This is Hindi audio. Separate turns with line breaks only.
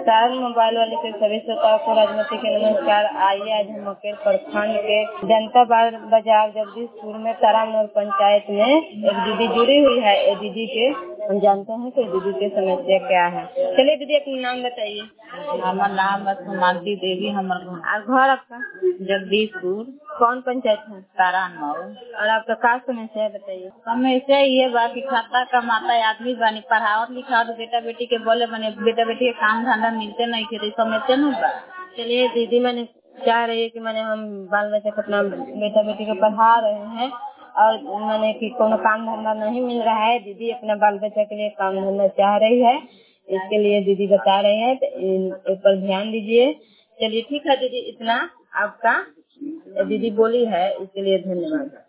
नमस्कार, मोबाइल वाले के सभी श्रोताओं को राजमती के नमस्कार। आइए आज हम मकेर प्रखंड के जनता बाजार जगदीशपुर में तारानौर पंचायत में एक दीदी जुड़ी हुई है। ये दीदी के हम जानते हैं कि दीदी की समस्या क्या है। चलिए दीदी अपना नाम बताइए।
हमारा नाम है सुमांती देवी। हमारा
घर आपका
जगदीशपुर।
कौन पंचायत है?
तारानौर।
और आपका क्या समस्या है बताइए।
समस्या ये बा कि खाता कमाता आदमी बनी, पढ़ावत लिखावत बेटा बेटी के बोले बने, बेटा बेटी के काम धंधा मिलते नहीं थे, समस्या न बा।
चलिए दीदी मैंने चाह रही है कि मैंने हम बाल बच्चे को अपना बेटा बेटी को पढ़ा रहे हैं और मैंने कि कोनो काम धंधा नहीं मिल रहा है। दीदी अपना बाल बच्चा के लिए काम धंधा चाह रही है, इसके लिए दीदी बता रही है, तो इस पर ध्यान दीजिए। चलिए ठीक है दीदी, इतना आपका दीदी बोली है, इसके लिए धन्यवाद।